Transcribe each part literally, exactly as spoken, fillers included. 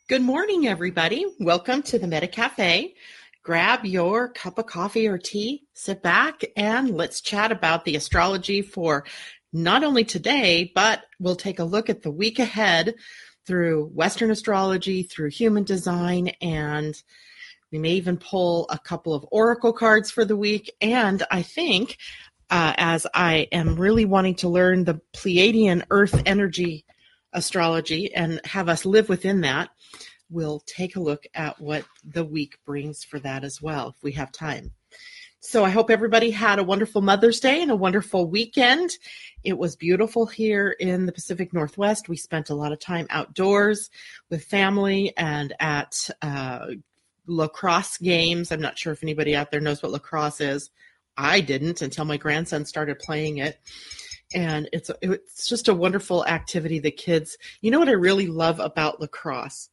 Good morning, everybody. Welcome to the Meta Cafe. Grab your cup of coffee or tea, sit back, and let's chat about the astrology for not only today, but we'll take a look at the week ahead through Western astrology, through human design, and we may even pull a couple of oracle cards for the week. And I think, uh, as I am really wanting to learn the Pleiadian Earth energy astrology and have us live within that, we'll take a look at what the week brings for that as well, if we have time. So I hope everybody had a wonderful Mother's Day and a wonderful weekend. It was beautiful here in the Pacific Northwest. We spent a lot of time outdoors with family and at uh, lacrosse games. I'm not sure if anybody out there knows what lacrosse is. I didn't until my grandson started playing it. And it's it's just a wonderful activity. The kids, you know what I really love about lacrosse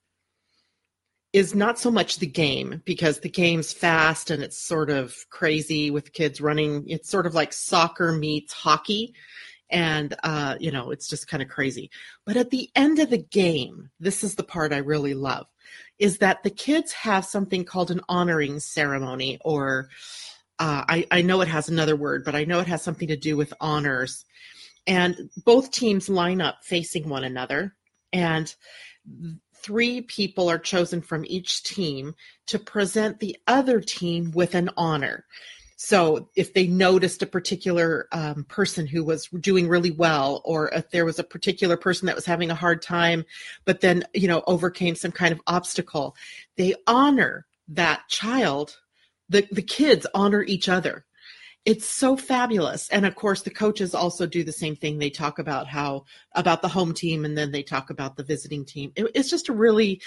is not so much the game, because the game's fast and it's sort of crazy with kids running. It's sort of like soccer meets hockey. And, uh, you know, it's just kind of crazy. But at the end of the game, this is the part I really love, is that the kids have something called an honoring ceremony, or uh, I, I know it has another word, but I know it has something to do with honors. And both teams line up facing one another, and three people are chosen from each team to present the other team with an honor. So if they noticed a particular um, person who was doing really well, or if there was a particular person that was having a hard time, but then, you know, overcame some kind of obstacle, they honor that child. The, the kids honor each other. It's so fabulous. And of course, the coaches also do the same thing. They talk about how, about the home team, and then they talk about the visiting team. It, it's just a really,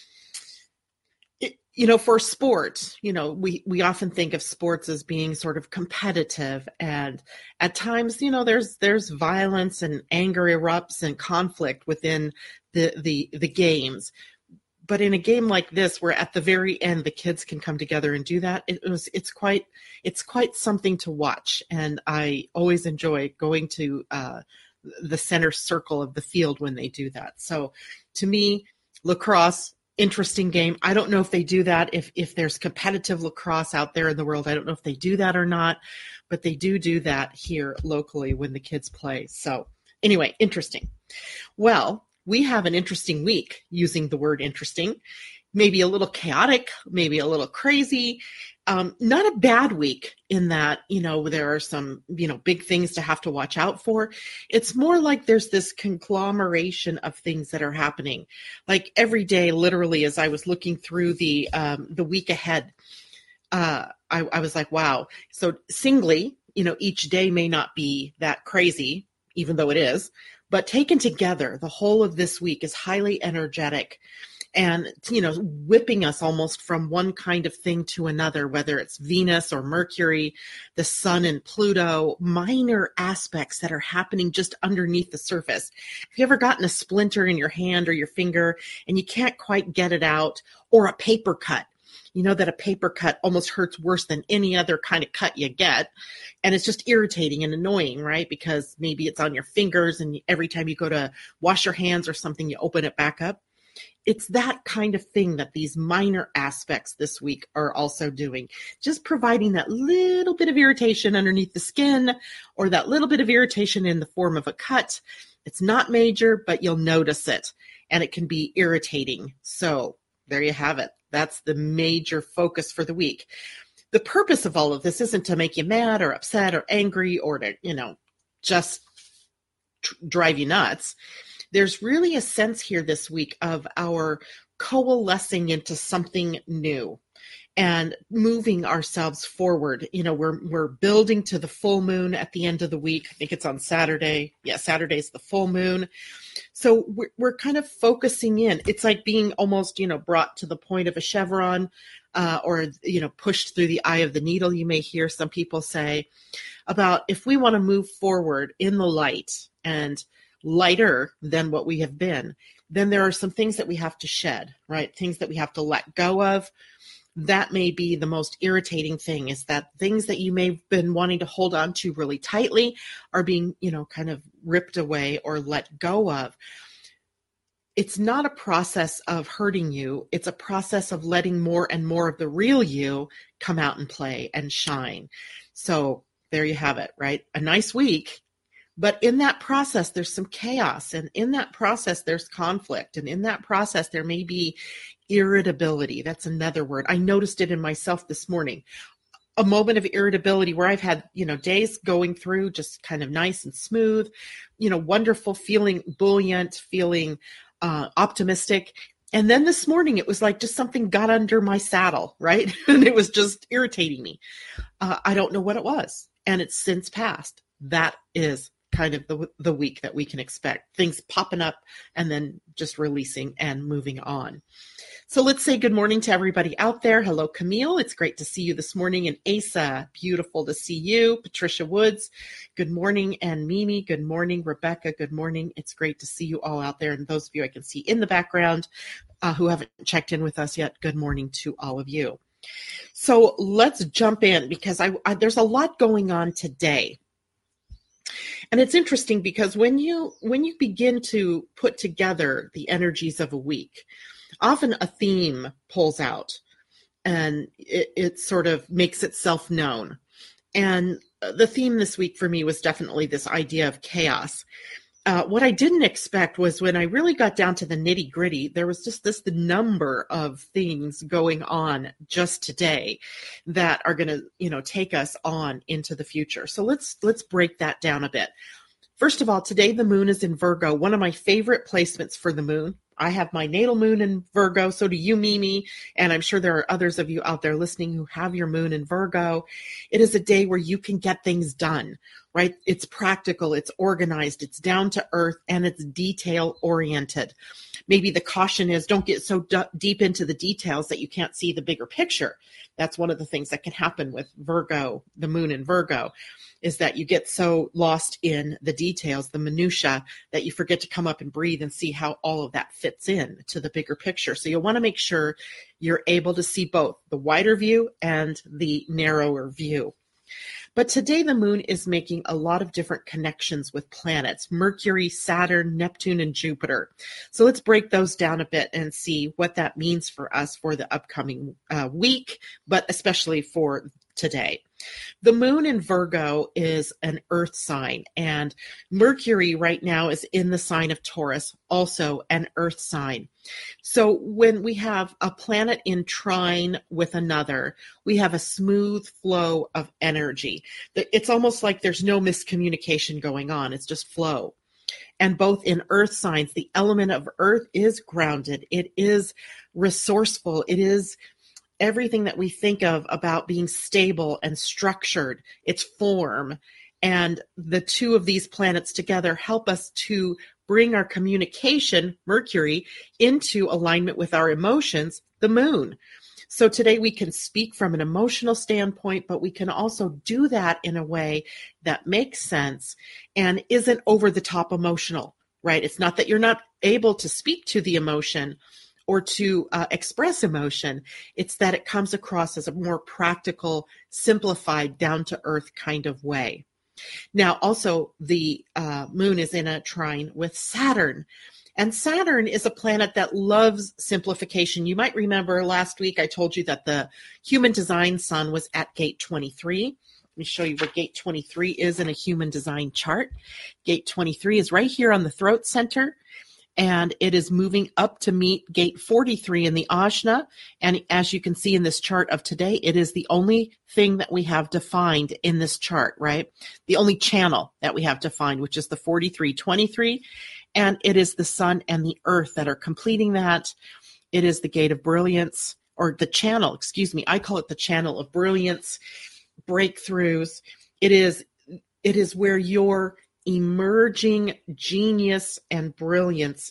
it, you know, for sport, you know, we, we often think of sports as being sort of competitive. And at times, you know, there's, there's violence and anger erupts and conflict within the, the, the games. But in a game like this, where at the very end the kids can come together and do that, it was it's quite it's quite something to watch. And I always enjoy going to uh, the center circle of the field when they do that. So to me, lacrosse, interesting game. I don't know if they do that, if if there's competitive lacrosse out there in the world. I don't know if they do that or not, but they do do that here locally when the kids play. So anyway, interesting. Well, we have an interesting week, using the word interesting, maybe a little chaotic, maybe a little crazy, um, not a bad week in that, you know, there are some, you know, big things to have to watch out for. It's more like there's this conglomeration of things that are happening. Like every day, literally, as I was looking through the, um, the week ahead, uh, I, I was like, wow. So singly, you know, each day may not be that crazy, even though it is. But taken together, the whole of this week is highly energetic and, you know, whipping us almost from one kind of thing to another, whether it's Venus or Mercury, the sun and Pluto, minor aspects that are happening just underneath the surface. Have you ever gotten a splinter in your hand or your finger and you can't quite get it out, or a paper cut? You know that a paper cut almost hurts worse than any other kind of cut you get. And it's just irritating and annoying, right? Because maybe it's on your fingers, and every time you go to wash your hands or something, you open it back up. It's that kind of thing that these minor aspects this week are also doing. Just providing that little bit of irritation underneath the skin, or that little bit of irritation in the form of a cut. It's not major, but you'll notice it, and it can be irritating. So there you have it. That's the major focus for the week. The purpose of all of this isn't to make you mad or upset or angry, or to, you know, just tr- drive you nuts. There's really a sense here this week of our coalescing into something new and moving ourselves forward. You know, we're we're building to the full moon at the end of the week. I think it's on Saturday. Yeah, Saturday's the full moon. So we're, we're kind of focusing in. It's like being almost, you know, brought to the point of a chevron, uh, or, you know, pushed through the eye of the needle. You may hear some people say about, if we want to move forward in the light and lighter than what we have been, then there are some things that we have to shed, right? Things that we have to let go of. That may be the most irritating thing, is that things that you may have been wanting to hold on to really tightly are being, you know, kind of ripped away or let go of. it's not a process of hurting you. It's a process of letting more and more of the real you come out and play and shine. So there you have it, right? A nice week. But in that process, there's some chaos. And in that process, there's conflict. And in that process, there may be irritability. That's another word. I noticed it in myself this morning. A moment of irritability where I've had, you know, days going through just kind of nice and smooth, you know, wonderful, feeling buoyant, feeling uh, optimistic. And then this morning, it was like just something got under my saddle, right? And it was just irritating me. Uh, I don't know what it was. And it's since passed. That is kind of the the week that we can expect. Things popping up and then just releasing and moving on. So let's say good morning to everybody out there. Hello, Camille. It's great to see you this morning. And Asa, beautiful to see you. Patricia Woods, good morning. And Mimi, good morning. Rebecca, good morning. It's great to see you all out there. And those of you I can see in the background uh, who haven't checked in with us yet, good morning to all of you. So let's jump in because I, I there's a lot going on today. And it's interesting because when you when you begin to put together the energies of a week, often a theme pulls out and it, it sort of makes itself known. And the theme this week for me was definitely this idea of chaos. Uh, what I didn't expect was when I really got down to the nitty gritty, there was just this the number of things going on just today that are going to, you know, take us on into the future. So let's let's break that down a bit. First of all, today the moon is in Virgo, one of my favorite placements for the moon. I have my natal moon in Virgo, so do you, Mimi, and I'm sure there are others of you out there listening who have your moon in Virgo. It is a day where you can get things done, right? It's practical, it's organized, it's down to earth, and it's detail oriented. Maybe the caution is don't get so d- deep into the details that you can't see the bigger picture. That's one of the things that can happen with Virgo, the moon in Virgo, is that you get so lost in the details, the minutia, that you forget to come up and breathe and see how all of that fits in to the bigger picture. So you'll want to make sure you're able to see both the wider view and the narrower view. But today the moon is making a lot of different connections with planets, Mercury, Saturn, Neptune, and Jupiter. So let's break those down a bit and see what that means for us for the upcoming uh, week, but especially for today. The moon in Virgo is an earth sign, and Mercury right now is in the sign of Taurus, also an earth sign. So when we have a planet in trine with another, we have a smooth flow of energy. It's almost like there's no miscommunication going on. It's just flow. And both in earth signs, the element of earth is grounded. It is resourceful. It is everything that we think of about being stable and structured, its form. And the two of these planets together help us to bring our communication, Mercury, into alignment with our emotions, the moon. So today we can speak from an emotional standpoint, but we can also do that in a way that makes sense and isn't over the top emotional, right? It's not that you're not able to speak to the emotion or to uh, express emotion. It's that it comes across as a more practical, simplified, down-to-earth kind of way. Now, also, the uh, moon is in a trine with Saturn. And Saturn is a planet that loves simplification. You might remember last week I told you that the human design sun was at gate twenty-three. Let me show you where gate twenty-three is in a human design chart. Gate twenty-three is right here on the throat center. And it is moving up to meet gate forty-three in the Ajna. And as you can see in this chart of today, it is the only thing that we have defined in this chart, right? The only channel that we have defined, which is the forty-three twenty-three. And it is the sun and the earth that are completing that. It is the gate of brilliance, or the channel, excuse me. I call it the channel of brilliance, breakthroughs. It is, it is where your emerging genius and brilliance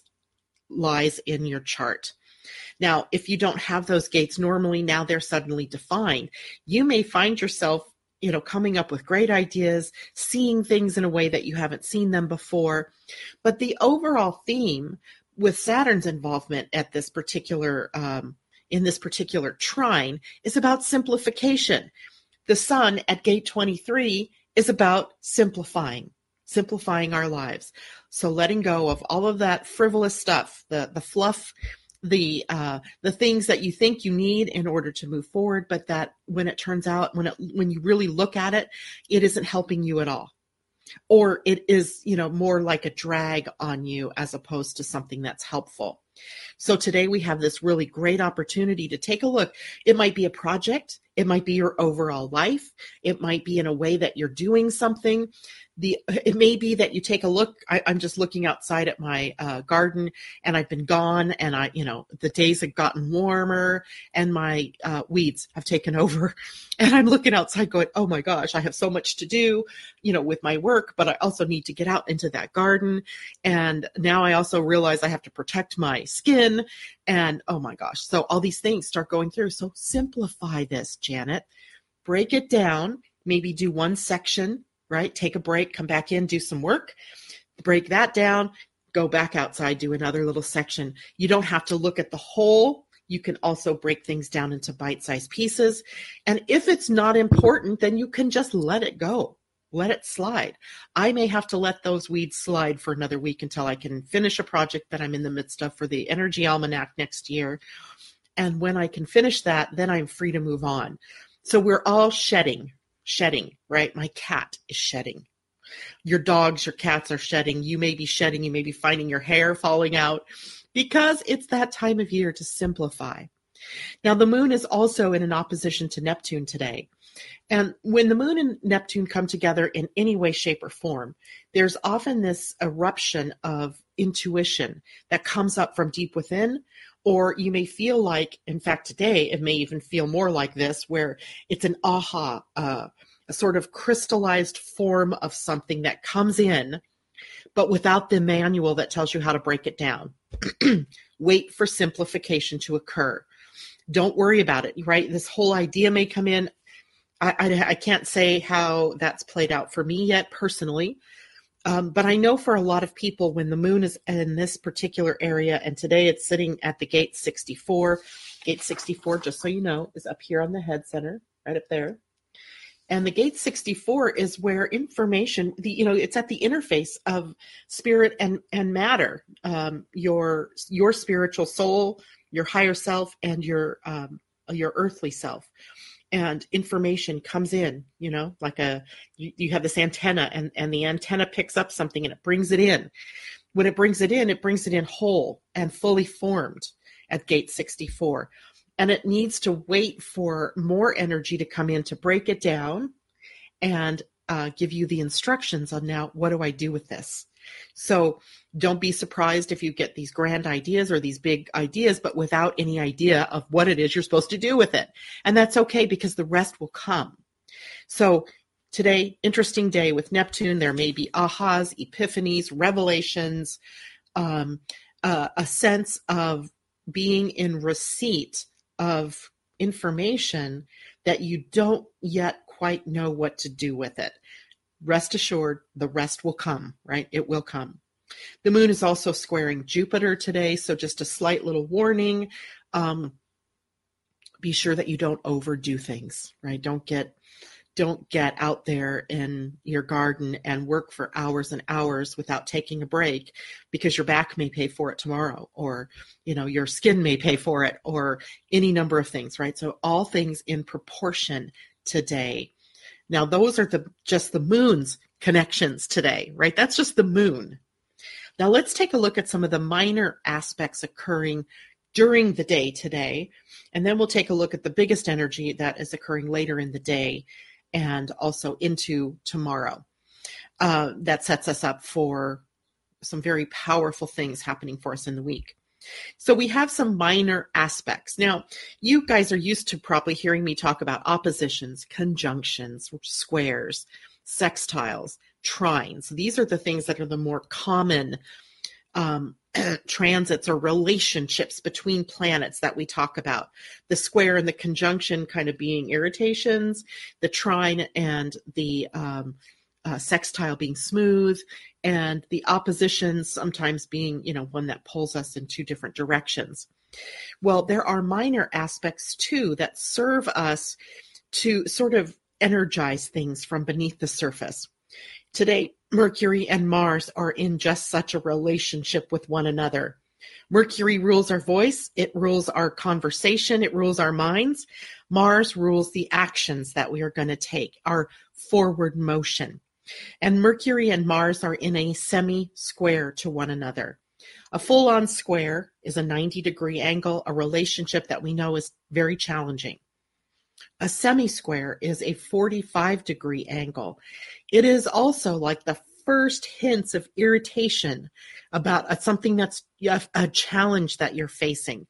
lies in your chart. Now, if you don't have those gates normally, now they're suddenly defined. You may find yourself, you know, coming up with great ideas, seeing things in a way that you haven't seen them before. But the overall theme with Saturn's involvement at this particular, um, in this particular trine is about simplification. The sun at gate twenty-three is about simplifying. simplifying our lives. So letting go of all of that frivolous stuff, the the fluff, the uh, the things that you think you need in order to move forward, but that when it turns out, when it when you really look at it, it isn't helping you at all. Or it is, you know, more like a drag on you as opposed to something that's helpful. So today we have this really great opportunity to take a look. It might be a project. It might be your overall life. It might be in a way that you're doing something. The It may be that you take a look. I, I'm just looking outside at my uh, garden, and I've been gone, and I, you know, the days have gotten warmer, and my uh, weeds have taken over, and I'm looking outside, going, "Oh my gosh, I have so much to do, you know, with my work, but I also need to get out into that garden, and now I also realize I have to protect my skin, and oh my gosh." So all these things start going through. So simplify this, Janet. Break it down. Maybe do one section, right? Take a break, come back in, do some work, break that down, go back outside, do another little section. You don't have to look at the whole. You can also break things down into bite-sized pieces. And if it's not important, then you can just let it go. Let it slide. I may have to let those weeds slide for another week until I can finish a project that I'm in the midst of for the Energy Almanac next year. And when I can finish that, then I'm free to move on. So we're all shedding, shedding, right? My cat is shedding. Your dogs, your cats are shedding. You may be shedding. You may be finding your hair falling out because it's that time of year to simplify. Now, the moon is also in an opposition to Neptune today. And when the moon and Neptune come together in any way, shape, or form, there's often this eruption of intuition that comes up from deep within. Or you may feel like, in fact, today, it may even feel more like this, where it's an aha, uh, a sort of crystallized form of something that comes in, but without the manual that tells you how to break it down. Wait for simplification to occur. Don't worry about it, right? This whole idea may come in. I, I, I can't say how that's played out for me yet personally. Um, but I know for a lot of people, when the moon is in this particular area, and today it's sitting at the gate sixty-four, gate sixty-four, just so you know, is up here on the head center, right up there. And the gate sixty-four is where information, the you know, it's at the interface of spirit and, and matter, um, your your spiritual soul, your higher self, and your um, your earthly self. And information comes in, you know, like a, you, you have this antenna, and, and the antenna picks up something and it brings it in. When it brings it in, it brings it in whole and fully formed at gate sixty-four. And it needs to wait for more energy to come in to break it down and uh, give you the instructions on, now, what do I do with this? So don't be surprised if you get these grand ideas or these big ideas, but without any idea of what it is you're supposed to do with it. And that's okay, because the rest will come. So today, interesting day with Neptune. There may be ahas, epiphanies, revelations, um, uh, a sense of being in receipt of information that you don't yet quite know what to do with it. Rest assured, the rest will come, right? It will come. The moon is also squaring Jupiter today, so just a slight little warning. Um, be sure that you don't overdo things, right? Don't get don't get out there in your garden and work for hours and hours without taking a break, because your back may pay for it tomorrow, or, you know, your skin may pay for it, or any number of things, right? So all things in proportion today. Now, those are the just the moon's connections today, right? That's just the moon. Now, let's take a look at some of the minor aspects occurring during the day today, and then we'll take a look at the biggest energy that is occurring later in the day and also into tomorrow. Uh, that sets us up for some very powerful things happening for us in the week. So we have some minor aspects. Now, you guys are used to probably hearing me talk about oppositions, conjunctions, squares, sextiles, trines. These are the things that are the more common um, transits or relationships between planets that we talk about. The square and the conjunction kind of being irritations, the trine and the um, uh, sextile being smooth, and the opposition sometimes being, you know, one that pulls us in two different directions. Well, there are minor aspects too that serve us to sort of energize things from beneath the surface. Today, Mercury and Mars are in just such a relationship with one another. Mercury rules our voice, it rules our conversation, it rules our minds. Mars rules the actions that we are going to take, our forward motion. And Mercury and Mars are in a semi-square to one another. A full-on square is a ninety degree angle, a relationship that we know is very challenging. A semi-square is a forty-five degree angle. It is also like the first hints of irritation about a, something that's a, a challenge that you're facing.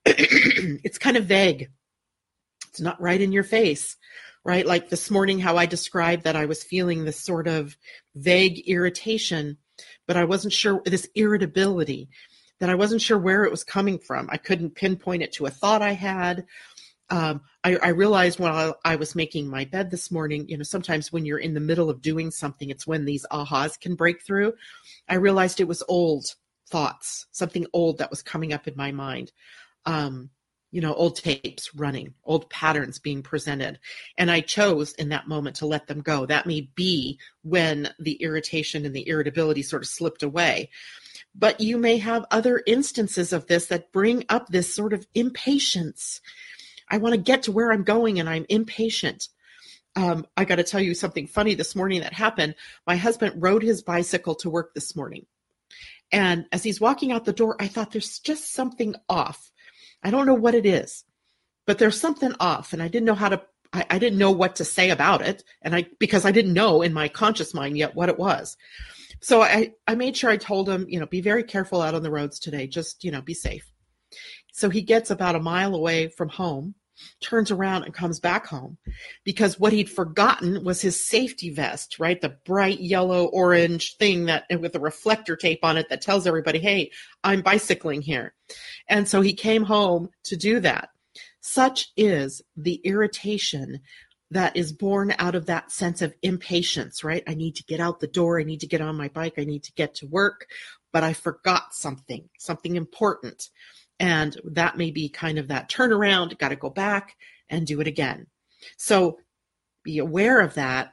It's kind of vague. It's not right in your face, right? Like this morning, how I described that I was feeling this sort of vague irritation, but I wasn't sure, this irritability, that I wasn't sure where it was coming from. I couldn't pinpoint it to a thought I had. Um, I, I realized while I, I was making my bed this morning, you know, sometimes when you're in the middle of doing something, it's when these ahas can break through. I realized it was old thoughts, something old that was coming up in my mind. Um, you know, old tapes running, old patterns being presented. And I chose in that moment to let them go. That may be when the irritation and the irritability sort of slipped away. But you may have other instances of this that bring up this sort of impatience. I want to get to where I'm going and I'm impatient. Um, I got to tell you something funny this morning that happened. My husband rode his bicycle to work this morning. And as he's walking out the door, I thought there's just something off. I don't know what it is, but there's something off. And I didn't know how to, I, I didn't know what to say about it. And I, because I didn't know in my conscious mind yet what it was. So I, I made sure I told him, you know, be very careful out on the roads today. Just, you know, be safe. So he gets about a mile away from home, turns around and comes back home because what he'd forgotten was his safety vest, right? The bright yellow orange thing that with the reflector tape on it that tells everybody, hey, I'm bicycling here. And so he came home to do that. Such is the irritation that is born out of that sense of impatience, right? I need to get out the door. I need to get on my bike. I need to get to work, but I forgot something, something important. And that may be kind of that turnaround, got to go back and do it again. So be aware of that.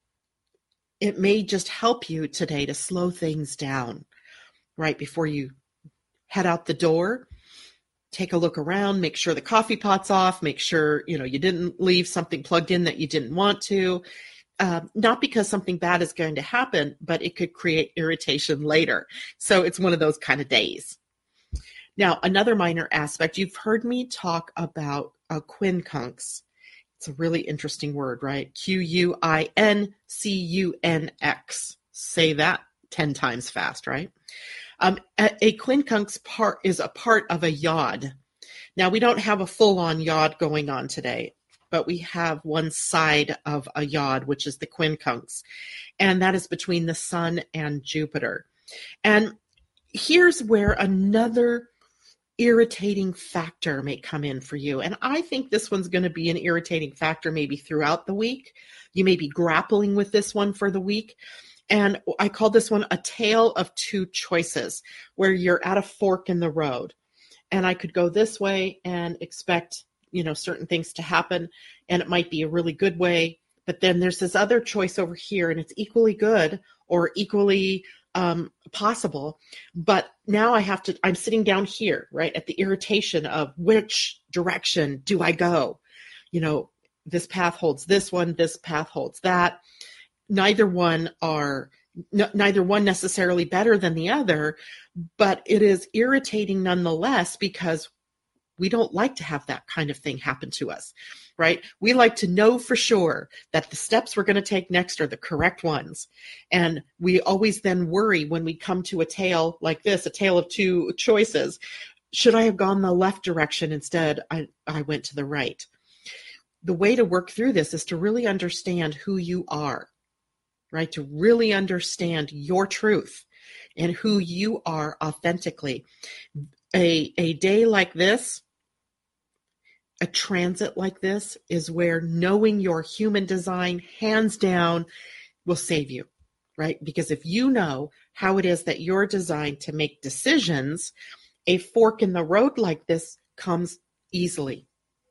It may just help you today to slow things down right before you head out the door. Take a look around, make sure the coffee pot's off, make sure, you know, you didn't leave something plugged in that you didn't want to. Uh, not because something bad is going to happen, but it could create irritation later. So it's one of those kind of days. Now, another minor aspect, you've heard me talk about uh, quincunx. It's a really interesting word, right? Q U I N C U N X. Say that ten times fast, right? Um, a, a quincunx part is a part of a yod. Now, we don't have a full-on yod going on today, but we have one side of a yod, which is the quincunx, and that is between the sun and Jupiter. And here's where another irritating factor may come in for you. And I think this one's going to be an irritating factor maybe throughout the week. You may be grappling with this one for the week. And I call this one a tale of two choices, where you're at a fork in the road. And I could go this way and expect, you know, certain things to happen, and it might be a really good way. But then there's this other choice over here, and it's equally good or equally um, possible. But now I have to, I'm sitting down here, right, at the irritation of which direction do I go? You know, this path holds this one, this path holds that. Neither one are, n- neither one necessarily better than the other, but it is irritating nonetheless because we don't like to have that kind of thing happen to us, right? We like to know for sure that the steps we're going to take next are the correct ones. And we always then worry when we come to a tale like this, a tale of two choices. Should I have gone the left direction instead? I, I went to the right. The way to work through this is to really understand who you are, right? To really understand your truth and who you are authentically. A, a day like this, a transit like this, is where knowing your human design, hands down, will save you, right? Because if you know how it is that you're designed to make decisions, a fork in the road like this comes easily.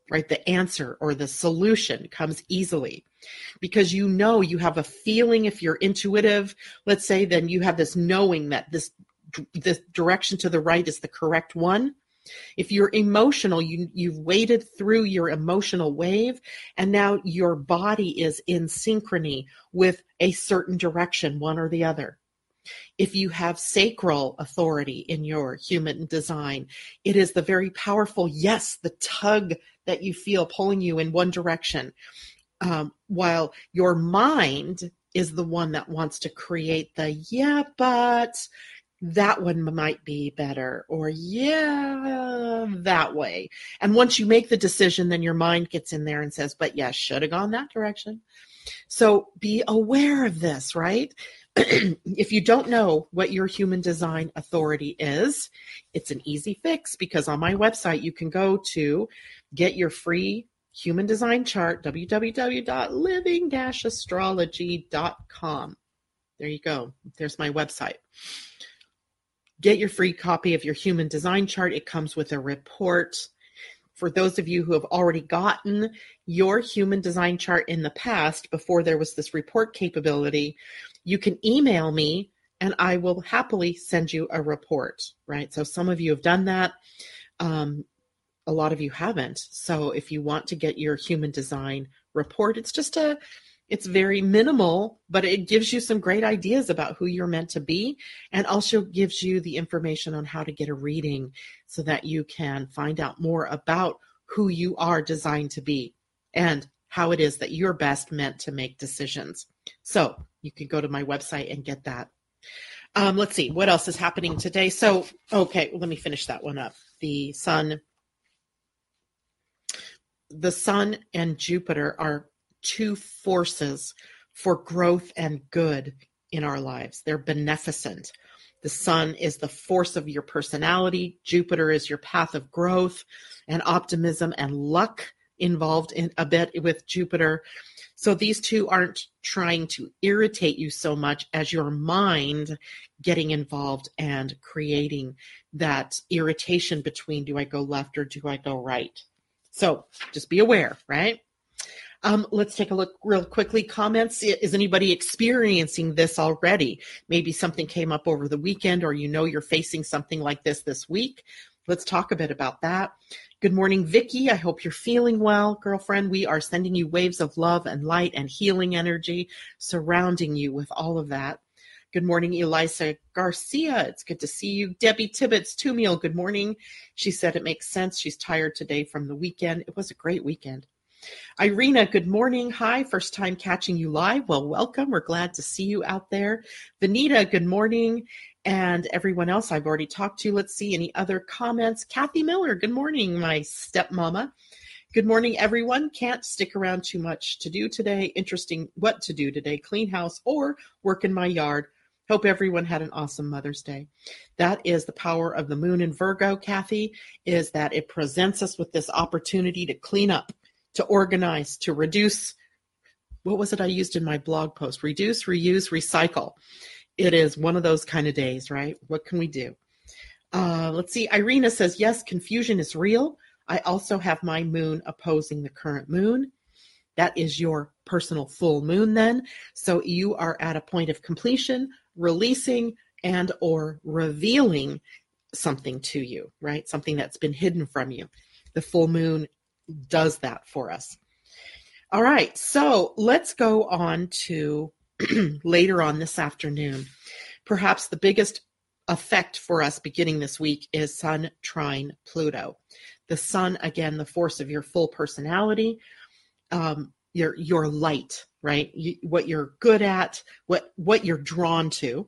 right? The answer or the solution comes easily because you know, you have a feeling. If you're intuitive, let's say, then you have this knowing that this, this direction to the right is the correct one. If you're emotional, you, you've waded through your emotional wave, and now your body is in synchrony with a certain direction, one or the other. If you have sacral authority in your human design, it is the very powerful, yes, the tug that you feel pulling you in one direction, um, while your mind is the one that wants to create the, yeah, but that one might be better, or yeah, that way. And once you make the decision, then your mind gets in there and says, but yeah, should have gone that direction. So be aware of this, right? If you don't know what your human design authority is, it's an easy fix, because on my website, you can go to get your free human design chart, w w w dot living dash astrology dot com. There you go. There's my website. Get your free copy of your human design chart. It comes with a report. For those of you who have already gotten your human design chart in the past, before there was this report capability, you can email me and I will happily send you a report, right? So some of you have done that. Um, a lot of you haven't. So if you want to get your human design report, it's just a, it's very minimal, but it gives you some great ideas about who you're meant to be, and also gives you the information on how to get a reading so that you can find out more about who you are designed to be and how it is that you're best meant to make decisions. So you can go to my website and get that. Um, let's see, what else is happening today? So, okay, well, let me finish that one up. The sun, the sun and Jupiter are two forces for growth and good in our lives. They're beneficent. The sun is the force of your personality. Jupiter is your path of growth and optimism and luck involved in a bit with Jupiter. So these two aren't trying to irritate you so much as your mind getting involved and creating that irritation between, do I go left or do I go right? So just be aware, right? Um, let's take a look real quickly. Comments. Is anybody experiencing this already? Maybe something came up over the weekend, or you know you're facing something like this this week. Let's talk a bit about that. Good morning, Vicky. I hope you're feeling well, girlfriend. We are sending you waves of love and light and healing energy, surrounding you with all of that. Good morning, Elisa Garcia. It's good to see you. Debbie Tibbetts, Tumiel, good morning. She said it makes sense. She's tired today from the weekend. It was a great weekend. Irina, good morning. Hi, first time catching you live. Well, welcome. We're glad to see you out there. Vanita, good morning. And everyone else I've already talked to. Let's see, any other comments? Kathy Miller, good morning, my stepmama. Good morning, everyone. Can't stick around too much to do today. Interesting what to do today. Clean house or work in my yard. Hope everyone had an awesome Mother's Day. That is the power of the moon in Virgo, Kathy, is that it presents us with this opportunity to clean up, to organize, to reduce. What was it I used in my blog post? Reduce, reuse, recycle. It is one of those kind of days, right? What can we do? Uh, let's see. Irina says, yes, confusion is real. I also have my moon opposing the current moon. That is your personal full moon then. So you are at a point of completion, releasing and or revealing something to you, right? Something that's been hidden from you. The full moon does that for us. All right, so let's go on to later on this afternoon. Perhaps the biggest effect for us beginning this week is Sun trine Pluto. The sun, again, the force of your full personality, um, your your light, right? You, what you're good at, what what you're drawn to.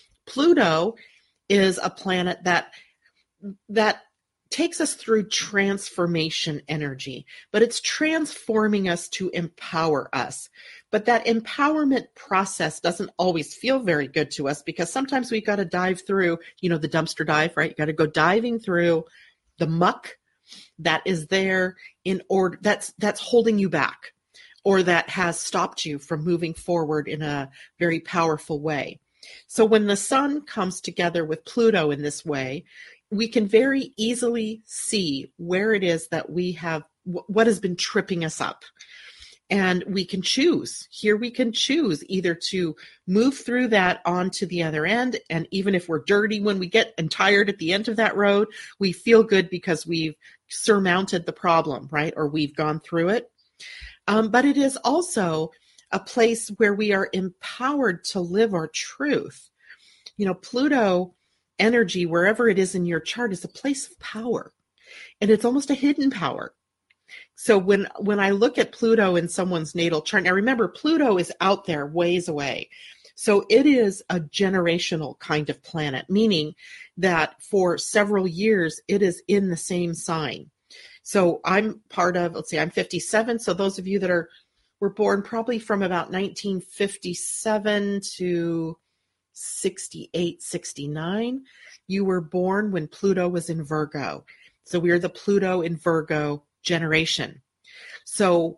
Pluto is a planet that that takes us through transformation energy, but it's transforming us to empower us. But that empowerment process doesn't always feel very good to us, because sometimes we've got to dive through, you know, the dumpster dive, right? You got to go diving through the muck that is there in order, that's that's holding you back, or that has stopped you from moving forward in a very powerful way. So when the sun comes together with Pluto in this way, we can very easily see where it is that we have wh- what has been tripping us up. And we can choose. Here we can choose either to move through that onto the other end. And even if we're dirty when we get and tired at the end of that road, we feel good because we've surmounted the problem, right? Or we've gone through it. Um, but it is also a place where we are empowered to live our truth. You know, Pluto energy, wherever it is in your chart, is a place of power. And it's almost a hidden power. So when, when I look at Pluto in someone's natal chart, now remember, Pluto is out there ways away. So it is a generational kind of planet, meaning that for several years, it is in the same sign. So I'm part of, let's see, I'm fifty-seven. So those of you that are, were born probably from about nineteen fifty-seven to sixty-eight, sixty-nine, you were born when Pluto was in Virgo. So we are the Pluto in Virgo generation. So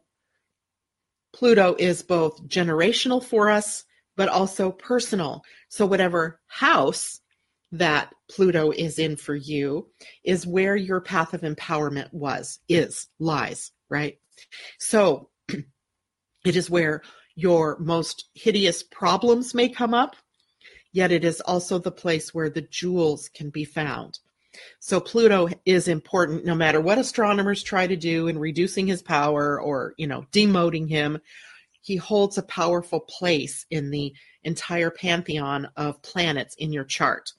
Pluto is both generational for us, but also personal. So whatever house that Pluto is in for you is where your path of empowerment was, is, lies, right? So it is where your most hideous problems may come up, yet it is also the place where the jewels can be found. So Pluto is important no matter what astronomers try to do in reducing his power or, you know, demoting him. He holds a powerful place in the entire pantheon of planets in your chart.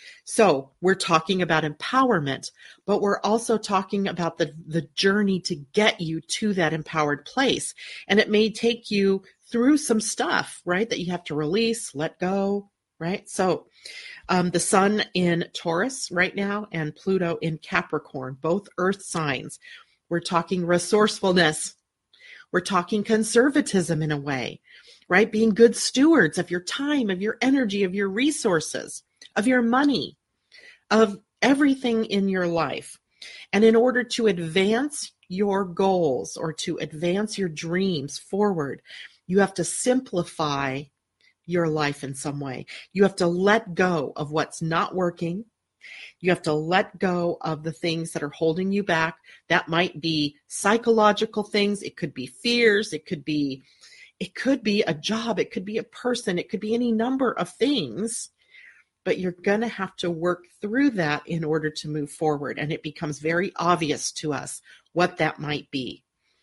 So we're talking about empowerment, but we're also talking about the, the journey to get you to that empowered place. And it may take you through some stuff, right, that you have to release, let go, right? So Um, the sun in Taurus right now and Pluto in Capricorn, both earth signs. We're talking resourcefulness. We're talking conservatism in a way, right? Being good stewards of your time, of your energy, of your resources, of your money, of everything in your life. And in order to advance your goals or to advance your dreams forward, you have to simplify your life in some way. You have to let go of what's not working. You have to let go of the things that are holding you back. That might be psychological things. It could be fears. It could be, it could be a job. It could be a person. It could be any number of things, but you're going to have to work through that in order to move forward. And it becomes very obvious to us what that might be.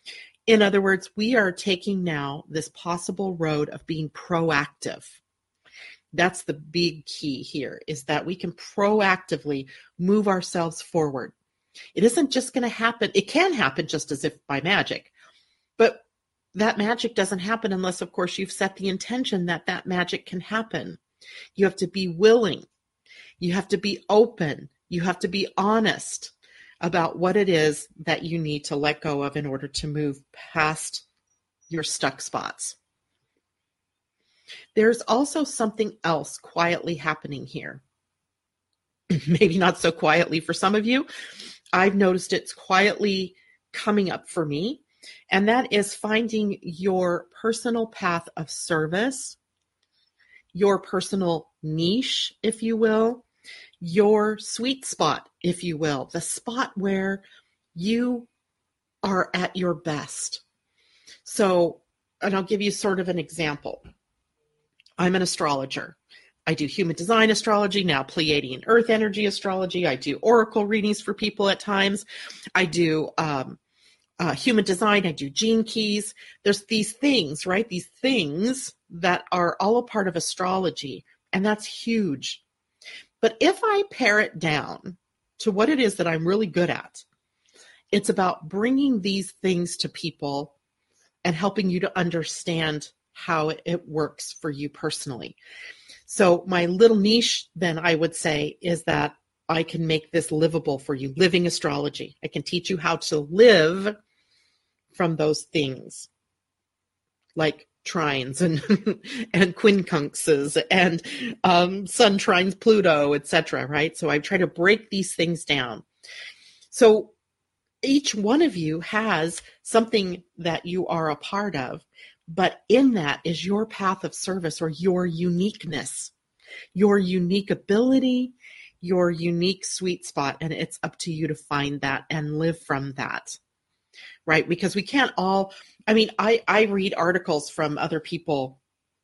In other words, we are taking now this possible road of being proactive. That's the big key here, is that we can proactively move ourselves forward. It isn't just going to happen. It can happen just as if by magic, but that magic doesn't happen unless, of course, you've set the intention that that magic can happen. You have to be willing. You have to be open. You have to be honest about what it is that you need to let go of in order to move past your stuck spots. There's also something else quietly happening here. Maybe not so quietly for some of you. I've noticed it's quietly coming up for me, and that is finding your personal path of service, your personal niche, if you will, your sweet spot, if you will, the spot where you are at your best. So, and I'll give you sort of an example. I'm an astrologer. I do human design astrology, now Pleiadian earth energy astrology. I do oracle readings for people at times. I do um, uh, human design. I do gene keys. There's these things, right? These things that are all a part of astrology, and that's huge. But if I pare it down to what it is that I'm really good at, it's about bringing these things to people and helping you to understand how it works for you personally. So my little niche, then, I would say, is that I can make this livable for you, living astrology. I can teach you how to live from those things, like trines and and quincunxes and um, sun trines Pluto, et cetera. Right? So I try to break these things down. So each one of you has something that you are a part of, but in that is your path of service or your uniqueness, your unique ability, your unique sweet spot, and it's up to you to find that and live from that. right? Because we can't all, I mean, I, I read articles from other people.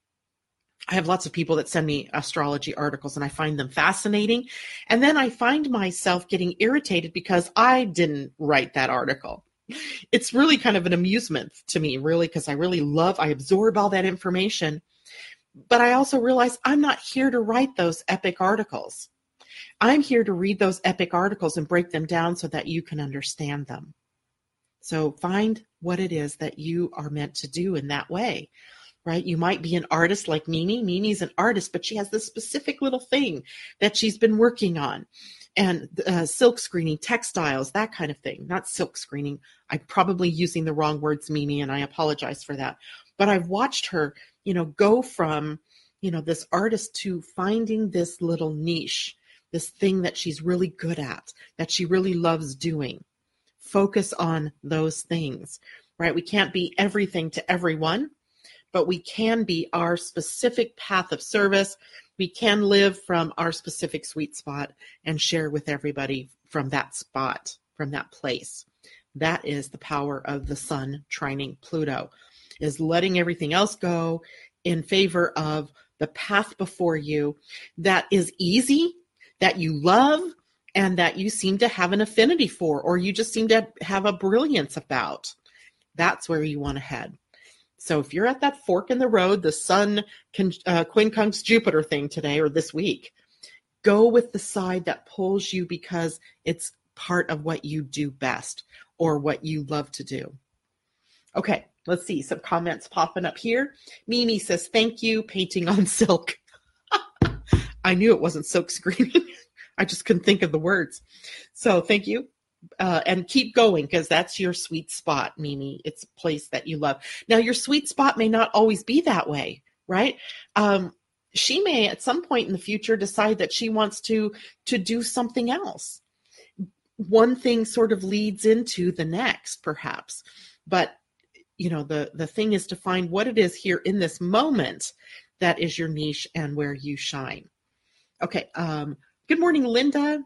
I have lots of people that send me astrology articles and I find them fascinating. And then I find myself getting irritated because I didn't write that article. It's really kind of an amusement to me, really, because I really love, I absorb all that information. But I also realize I'm not here to write those epic articles. I'm here to read those epic articles and break them down so that you can understand them. So find what it is that you are meant to do in that way. Right? You might be an artist like Mimi. Mimi's an artist, but she has this specific little thing that she's been working on. And uh, silk screening, textiles, that kind of thing. Not silk screening. I'm probably using the wrong words, Mimi, and I apologize for that. But I've watched her, you know, go from, you know, this artist to finding this little niche, this thing that she's really good at, that she really loves doing. Focus on those things, right? We can't be everything to everyone, but we can be our specific path of service. We can live from our specific sweet spot and share with everybody from that spot, from that place. That is the power of the sun trining Pluto, is letting everything else go in favor of the path before you that is easy, that you love, and that you seem to have an affinity for, or you just seem to have a brilliance about. That's where you want to head. So if you're at that fork in the road, the sun uh, quincunx Jupiter thing today or this week, go with the side that pulls you because it's part of what you do best or what you love to do. Okay, let's see some comments popping up here. Mimi says, thank you, painting on silk. I knew it wasn't silk screening. I just couldn't think of the words. So thank you. Uh, and keep going, because that's your sweet spot, Mimi. It's a place that you love. Now, your sweet spot may not always be that way, right? Um, she may at some point in the future decide that she wants to, to do something else. One thing sort of leads into the next, perhaps. But, you know, the, the thing is to find what it is here in this moment that is your niche and where you shine. Okay. Um, good morning, Linda.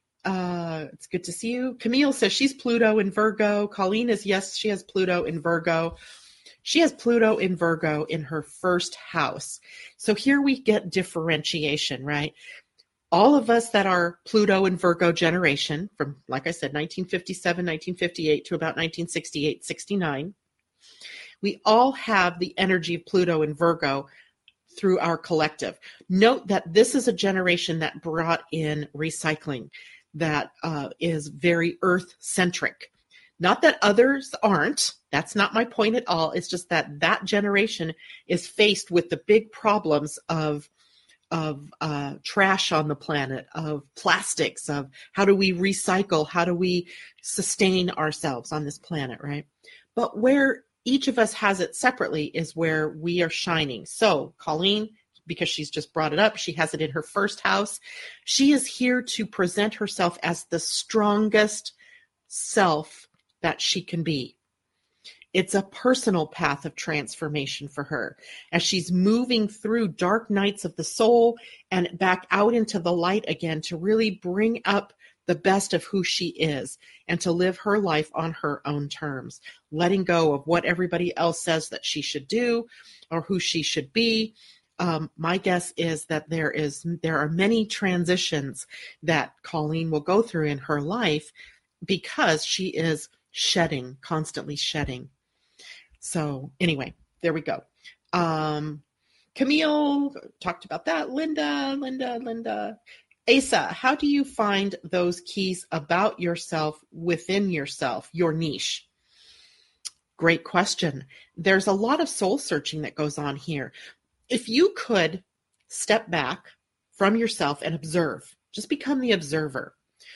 Uh, it's good to see you. Camille says she's Pluto in Virgo. Colleen is, yes, she has Pluto in Virgo. She has Pluto in Virgo in her first house. So here we get differentiation, right? All of us that are Pluto and Virgo generation from, like I said, nineteen fifty-seven, nineteen fifty-eight to about nineteen sixty-eight, sixty-nine, we all have the energy of Pluto and Virgo through our collective. Note that this is a generation that brought in recycling, that uh, is very earth-centric. Not that others aren't. That's not my point at all. It's just that that generation is faced with the big problems of, of uh, trash on the planet, of plastics, of how do we recycle, how do we sustain ourselves on this planet, right? But where each of us has it separately is where we are shining. So Colleen, because she's just brought it up, she has it in her first house. She is here to present herself as the strongest self that she can be. It's a personal path of transformation for her as she's moving through dark nights of the soul and back out into the light again to really bring up the best of who she is and to live her life on her own terms, letting go of what everybody else says that she should do or who she should be. Um, my guess is that there is there are many transitions that Colleen will go through in her life because she is shedding, constantly shedding. So anyway, there we go. Um, Camille talked about that. Linda, Linda, Linda. Asa, how do you find those keys about yourself within yourself, your niche? Great question. There's a lot of soul searching that goes on here. If you could step back from yourself and observe, just become the observer.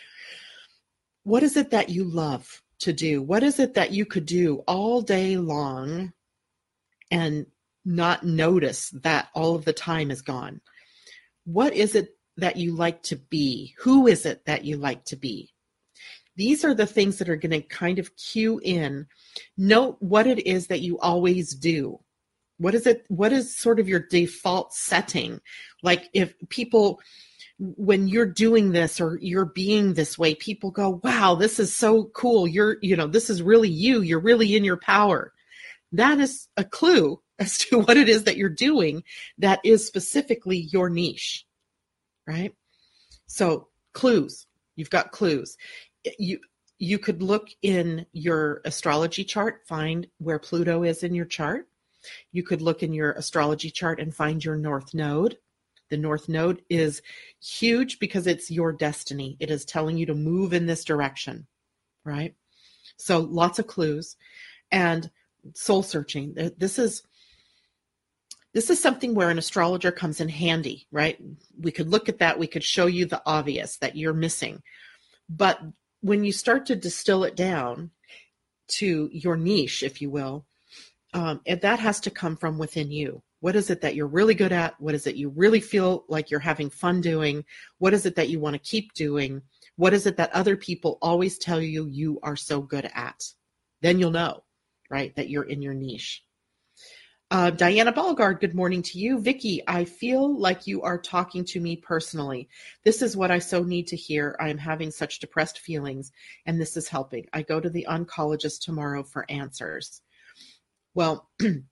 What is it that you love to do? What is it that you could do all day long and not notice that all of the time is gone? What is it that you like to be? Who is it that you like to be? These are the things that are going to kind of cue in. Note what it is that you always do. What is it? What is sort of your default setting? Like if people, when you're doing this or you're being this way, people go, wow, this is so cool. You're, you know, this is really you. You're really in your power. That is a clue as to what it is that you're doing that is specifically your niche, right? So clues, you've got clues. You, you could look in your astrology chart, find where Pluto is in your chart. You could look in your astrology chart and find your North Node. The North Node is huge because it's your destiny. It is telling you to move in this direction, right? So lots of clues and soul searching. This is this is something where an astrologer comes in handy, right? We could look at that. We could show you the obvious that you're missing. But when you start to distill it down to your niche, if you will, um, and that has to come from within you. What is it that you're really good at? What is it you really feel like you're having fun doing? What is it that you want to keep doing? What is it that other people always tell you you are so good at? Then you'll know, right, that you're in your niche. Uh, Diana Balgard, good morning to you. Vicki, I feel like you are talking to me personally. This is what I so need to hear. I am having such depressed feelings, and this is helping. I go to the oncologist tomorrow for answers. Well,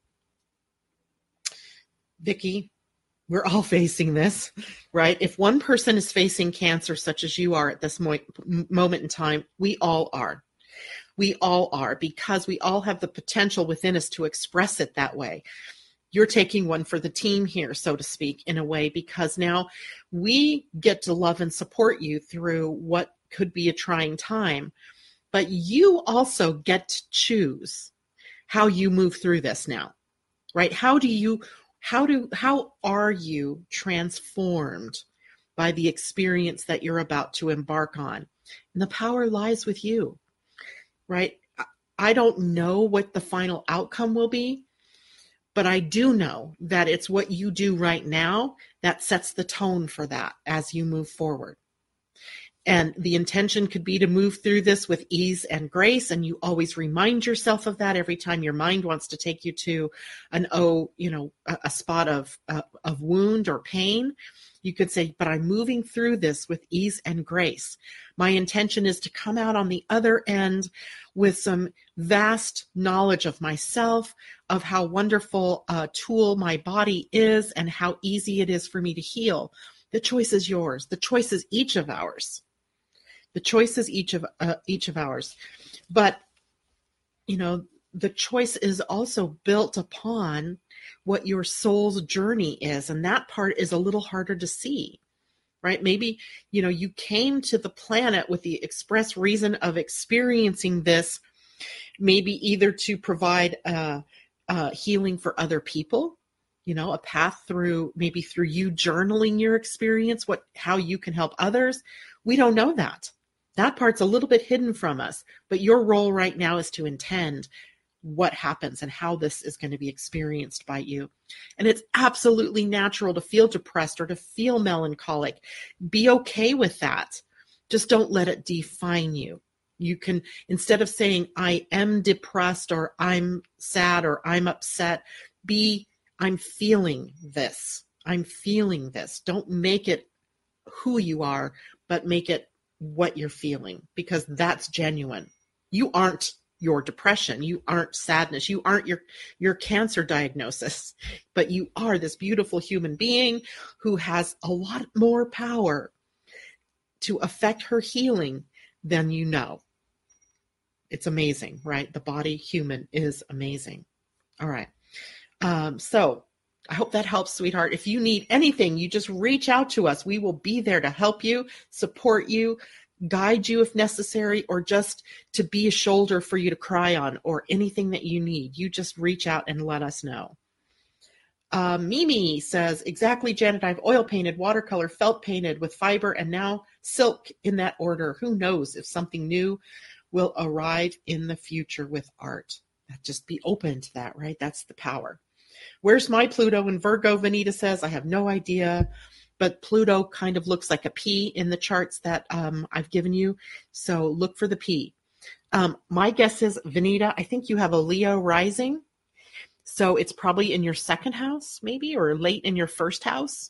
Vicki, we're all facing this, right? If one person is facing cancer such as you are at this mo- moment in time, we all are. We all are, because we all have the potential within us to express it that way. You're taking one for the team here, so to speak, in a way, because now we get to love and support you through what could be a trying time. But you also get to choose how you move through this now, right? How do you, how do, how are you transformed by the experience that you're about to embark on? And the power lies with you. Right? I don't know what the final outcome will be, but I do know that it's what you do right now that sets the tone for that as you move forward. And the intention could be to move through this with ease and grace. And you always remind yourself of that every time your mind wants to take you to an, oh, you know, a, a spot of, uh, of wound or pain. You could say, but I'm moving through this with ease and grace. My intention is to come out on the other end with some vast knowledge of myself, of how wonderful a tool my body is and how easy it is for me to heal. The choice is yours. The choice is each of ours. The choice is each of uh, each of ours. But, you know, the choice is also built upon what your soul's journey is. And that part is a little harder to see, right? Maybe, you know, you came to the planet with the express reason of experiencing this, maybe either to provide uh, uh, healing for other people, you know, a path through, maybe through you journaling your experience, what, how you can help others. We don't know that. That part's a little bit hidden from us, but your role right now is to intend what happens and how this is going to be experienced by you. And it's absolutely natural to feel depressed or to feel melancholic. Be okay with that. Just don't let it define you. You can, instead of saying, I am depressed or I'm sad or I'm upset, be, I'm feeling this. I'm feeling this. Don't make it who you are, but make it what you're feeling, because that's genuine. You aren't your depression. You aren't sadness. You aren't your, your cancer diagnosis, but you are this beautiful human being who has a lot more power to affect her healing than you know. It's amazing, right? The body human is amazing. All right. Um, so I hope that helps, sweetheart. If you need anything, you just reach out to us. We will be there to help you, support you, guide you if necessary, or just to be a shoulder for you to cry on, or anything that you need. You just reach out and let us know. Uh, Mimi says, exactly, Janet. I've oil painted, watercolor, felt painted with fiber, and now silk in that order. Who knows if something new will arrive in the future with art. Just be open to that, right? That's the power. Where's my Pluto in Virgo? Vanita says, I have no idea, but Pluto kind of looks like a P in the charts that um, I've given you. So look for the P. Um, my guess is, Vanita, I think you have a Leo rising. So it's probably in your second house, maybe, or late in your first house.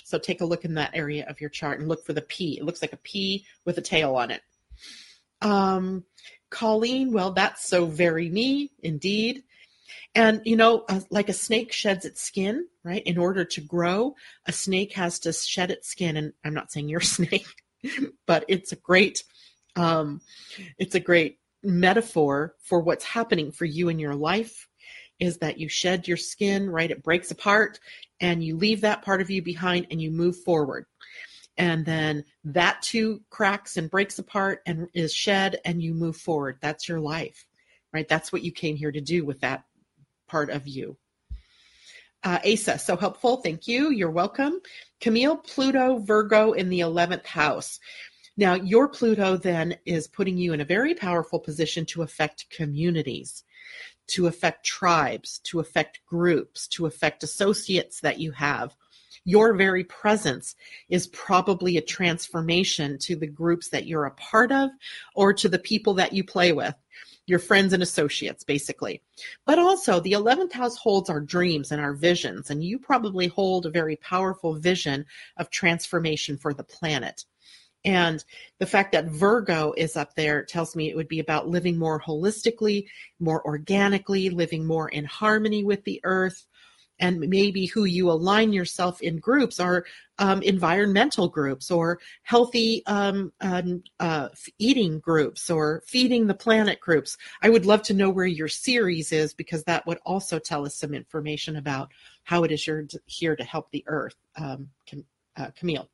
So take a look in that area of your chart and look for the P. It looks like a P with a tail on it. Um, Colleen, well, that's so very me, indeed. And, you know, uh, like a snake sheds its skin, right? In order to grow, a snake has to shed its skin. And I'm not saying you're a snake, but it's a great, um, it's a great metaphor for what's happening for you in your life, is that you shed your skin, right? It breaks apart and you leave that part of you behind and you move forward. And then that too cracks and breaks apart and is shed and you move forward. That's your life, right? That's what you came here to do with that part of you. Uh, Asa, so helpful. Thank you. You're welcome. Camille, Pluto, Virgo in the eleventh house. Now, your Pluto then is putting you in a very powerful position to affect communities, to affect tribes, to affect groups, to affect associates that you have. Your very presence is probably a transformation to the groups that you're a part of or to the people that you play with, your friends and associates, basically. But also, the eleventh house holds our dreams and our visions, and you probably hold a very powerful vision of transformation for the planet. And the fact that Virgo is up there tells me it would be about living more holistically, more organically, living more in harmony with the earth. And maybe who you align yourself in groups are um, environmental groups or healthy um, um, uh, eating groups or feeding the planet groups. I would love to know where your series is, because that would also tell us some information about how it is you're here to help the earth. Um, Cam- uh, Camille.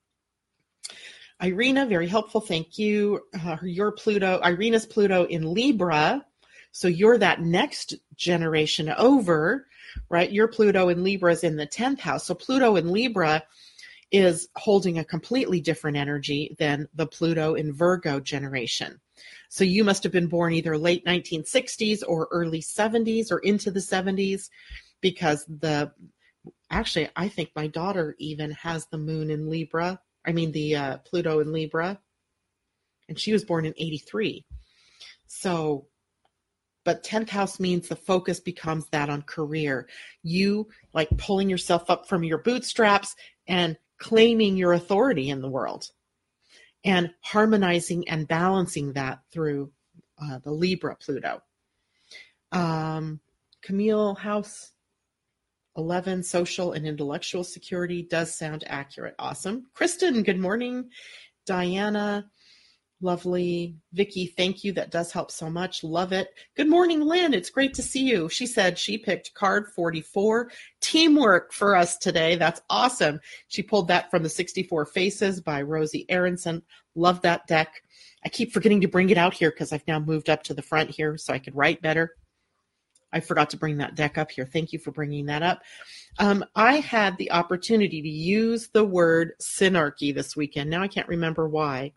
Irina, very helpful. Thank you. Uh, your Pluto, Irina's Pluto in Libra. So you're that next generation over, right? Your Pluto in Libra is in the tenth house. So Pluto in Libra is holding a completely different energy than the Pluto in Virgo generation. So you must have been born either late nineteen sixties or early seventies or into the seventies, because the, actually, I think my daughter even has the moon in Libra. I mean, the uh, Pluto in Libra, and she was born in eighty-three. So, but tenth house means the focus becomes that on career. You like pulling yourself up from your bootstraps and claiming your authority in the world and harmonizing and balancing that through uh, the Libra Pluto. Um, Camille, house eleven, social and intellectual security does sound accurate. Awesome. Kristen, good morning. Diana, lovely. Vicky, thank you. That does help so much. Love it. Good morning, Lynn. It's great to see you. She said she picked card forty-four. Teamwork for us today. That's awesome. She pulled that from the sixty-four Faces by Rosie Aronson. Love that deck. I keep forgetting to bring it out here because I've now moved up to the front here so I could write better. I forgot to bring that deck up here. Thank you for bringing that up. Um, I had the opportunity to use the word synarchy this weekend. Now I can't remember why.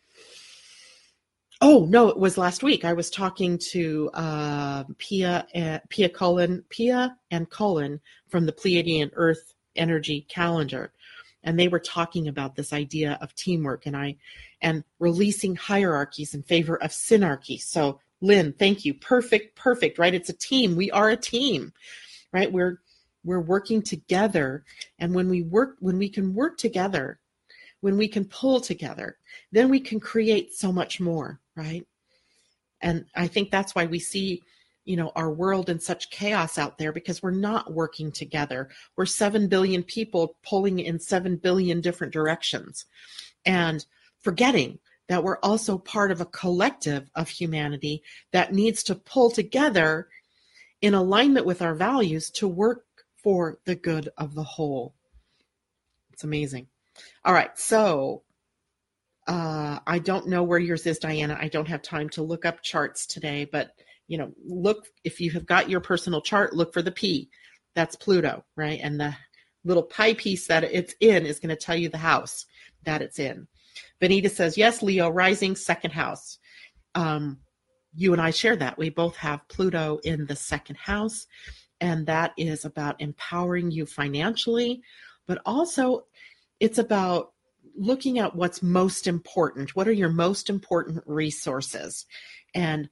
Oh, no, it was last week. I was talking to uh, Pia, and, Pia Cullen, Pia and Cullen from the Pleiadian Earth Energy Calendar. And they were talking about this idea of teamwork and I and releasing hierarchies in favor of synarchy. So Lynn, thank you. Perfect, perfect, right? It's a team. We are a team, right? We're we're working together. And when we work, when we can work together, when we can pull together, then we can create so much more, right? And I think that's why we see, you know, our world in such chaos out there, because we're not working together. We're seven billion people pulling in seven billion different directions and forgetting that we're also part of a collective of humanity that needs to pull together in alignment with our values to work for the good of the whole. It's amazing. All right, so uh, I don't know where yours is, Diana. I don't have time to look up charts today, but you know, look, if you have got your personal chart, look for the P. That's Pluto, right? And the little pie piece that it's in is going to tell you the house that it's in. Benita says, yes, Leo rising, second house. Um, you and I share that. We both have Pluto in the second house, and that is about empowering you financially, but also it's about looking at what's most important. What are your most important resources? And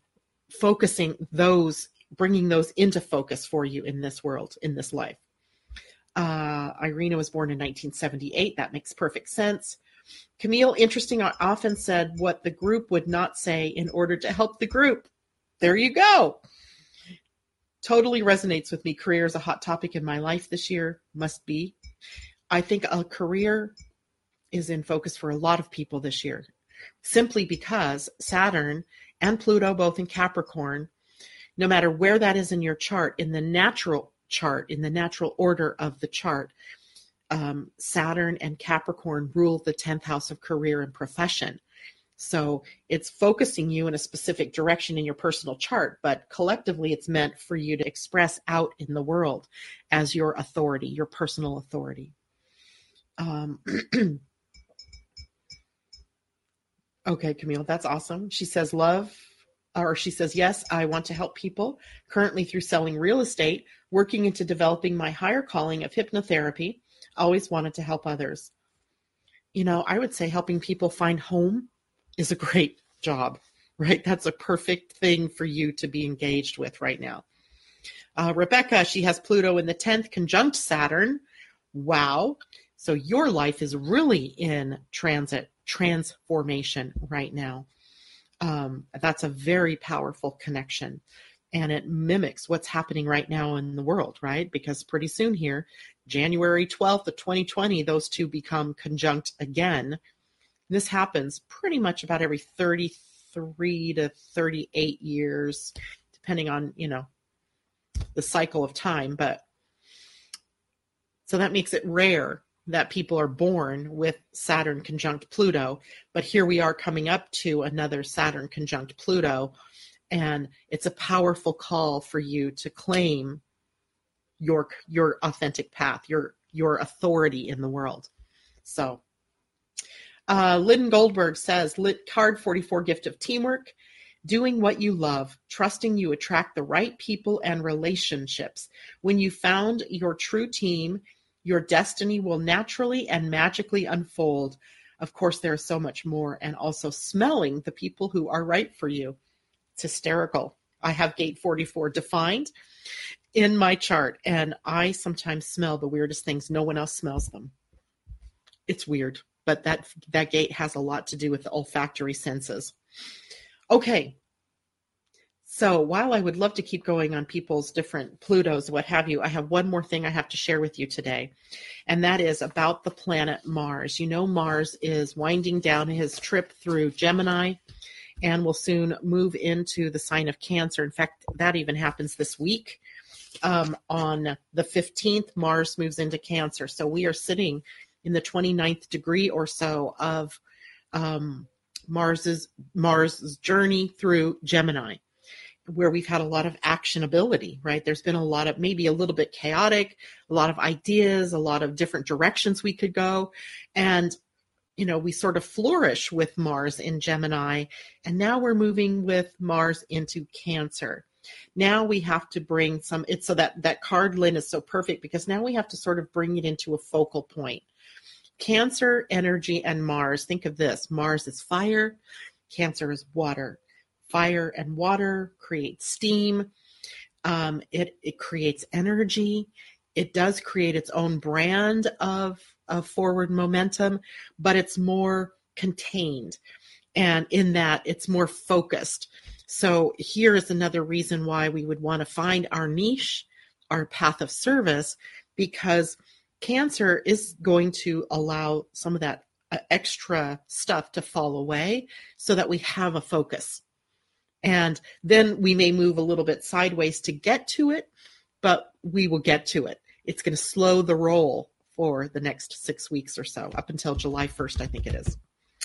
focusing those, bringing those into focus for you in this world, in this life. Uh, Irina was born in nineteen seventy-eight. That makes perfect sense. Camille, interesting, often said what the group would not say in order to help the group. There you go. Totally resonates with me. Career is a hot topic in my life this year. Must be. I think a career is in focus for a lot of people this year, simply because Saturn and Pluto, both in Capricorn, no matter where that is in your chart, in the natural chart, in the natural order of the chart, um, Saturn and Capricorn rule the tenth house of career and profession. So it's focusing you in a specific direction in your personal chart, but collectively it's meant for you to express out in the world as your authority, your personal authority. Um, okay, Camille, that's awesome. She says love, or she says, yes, I want to help people currently through selling real estate, working into developing my higher calling of hypnotherapy. Always wanted to help others. You know, I would say helping people find home is a great job, right? That's a perfect thing for you to be engaged with right now. Uh, Rebecca, she has Pluto in the tenth conjunct Saturn. Wow. So your life is really in transit, transformation right now. Um, that's a very powerful connection. And it mimics what's happening right now in the world, right? Because pretty soon here, January twelfth of twenty twenty, those two become conjunct again. This happens pretty much about every thirty-three to thirty-eight years, depending on, you know, the cycle of time. But so that makes it rare that people are born with Saturn conjunct Pluto. But here we are coming up to another Saturn conjunct Pluto. And it's a powerful call for you to claim your your authentic path, your your authority in the world. So uh, Lynn Goldberg says, Lit card forty-four, gift of teamwork, doing what you love, trusting you attract the right people and relationships. When you found your true team, your destiny will naturally and magically unfold. Of course, there's so much more. And also smelling the people who are right for you. It's hysterical. I have gate forty-four defined in my chart, and I sometimes smell the weirdest things. No one else smells them. It's weird, but that that gate has a lot to do with the olfactory senses. Okay. So while I would love to keep going on people's different Plutos, what have you, I have one more thing I have to share with you today, and that is about the planet Mars. You know, Mars is winding down his trip through Gemini and will soon move into the sign of Cancer. In fact, that even happens this week. Um, on the fifteenth, Mars moves into Cancer. So we are sitting in the twenty-ninth degree or so of um, Mars's Mars's journey through Gemini, where we've had a lot of actionability, right? There's been a lot of, maybe a little bit chaotic, a lot of ideas, a lot of different directions we could go. And, you know, we sort of flourish with Mars in Gemini. And now we're moving with Mars into Cancer. Now we have to bring some, it's so that, that card, Lynn, is so perfect because now we have to sort of bring it into a focal point. Cancer, energy, and Mars. Think of this. Mars is fire. Cancer is water. Fire and water create steam. Um, it, it creates energy. It does create its own brand of, of forward momentum, but it's more contained. And in that, it's more focused. So here is another reason why we would want to find our niche, our path of service, because Cancer is going to allow some of that extra stuff to fall away so that we have a focus. And then we may move a little bit sideways to get to it, but we will get to it. It's going to slow the roll for the next six weeks or so, up until July first, I think it is.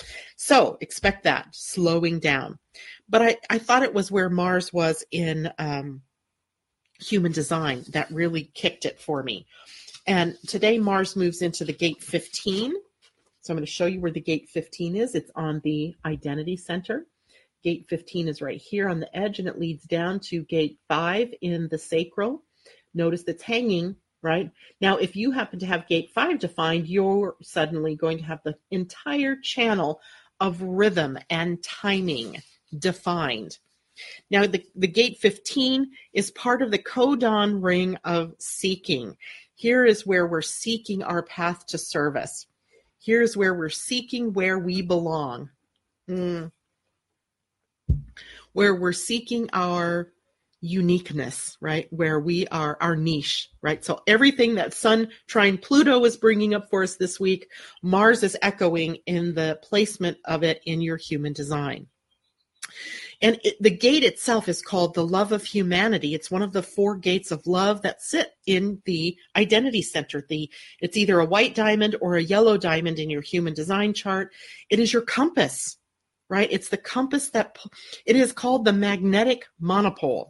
So expect that, slowing down. But I, I thought it was where Mars was in um, human design that really kicked it for me. And today Mars moves into the gate fifteen. So I'm going to show you where the gate fifteen is. It's on the identity center. Gate fifteen is right here on the edge, and it leads down to gate five in the sacral. Notice that's hanging, right? Now, if you happen to have gate five defined, you're suddenly going to have the entire channel of rhythm and timing defined. Now, the, the gate fifteen is part of the codon ring of seeking. Here is where we're seeking our path to service. Here's where we're seeking where we belong. Mm. Where we're seeking our uniqueness, right? Where we are our niche, right? So everything that Sun trine Pluto is bringing up for us this week, Mars is echoing in the placement of it in your human design. And it, the gate itself is called the love of humanity. It's one of the four gates of love that sit in the identity center. The it's either a white diamond or a yellow diamond in your human design chart. It is your compass, right? It's the compass that it is called the magnetic monopole.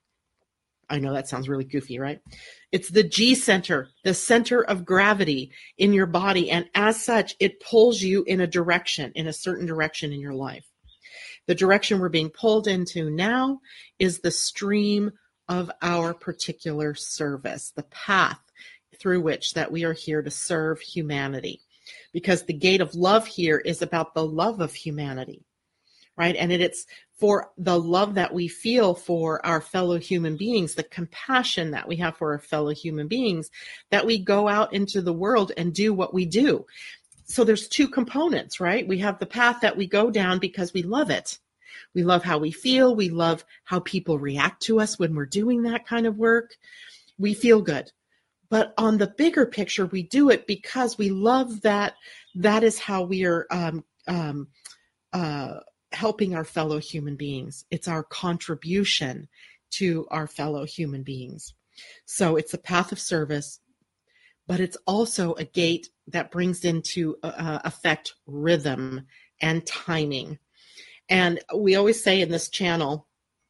I know that sounds really goofy, right? It's the G center, the center of gravity in your body. And as such, it pulls you in a direction, in a certain direction in your life. The direction we're being pulled into now is the stream of our particular service, the path through which that we are here to serve humanity. Because the gate of love here is about the love of humanity, right? And it, it's for the love that we feel for our fellow human beings, the compassion that we have for our fellow human beings, that we go out into the world and do what we do. So there's two components, right? We have the path that we go down because we love it. We love how we feel. We love how people react to us when we're doing that kind of work. We feel good. But on the bigger picture, we do it because we love that. That is how we are um, um, uh, helping our fellow human beings. It's our contribution to our fellow human beings. So it's a path of service, but it's also a gate that brings into uh, effect rhythm and timing. And we always say in this channel,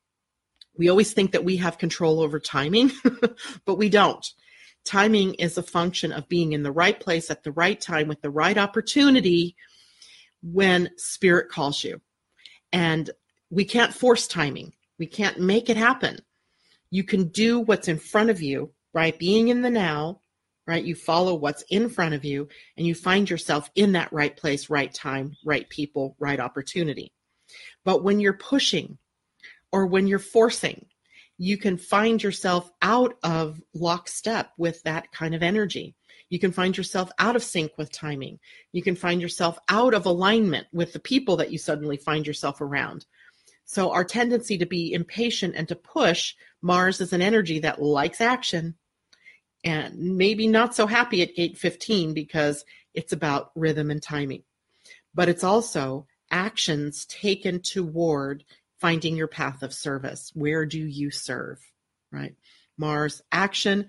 we always think that we have control over timing, but we don't. Timing is a function of being in the right place at the right time with the right opportunity when spirit calls you. And we can't force timing. We can't make it happen. You can do what's in front of you, right? Being in the now, right? You follow what's in front of you and you find yourself in that right place, right time, right people, right opportunity. But when you're pushing or when you're forcing, you can find yourself out of lockstep with that kind of energy. You can find yourself out of sync with timing. You can find yourself out of alignment with the people that you suddenly find yourself around. So our tendency to be impatient and to push, Mars is an energy that likes action and maybe not so happy at gate fifteen because it's about rhythm and timing. But it's also actions taken toward finding your path of service. Where do you serve, right? Mars, action.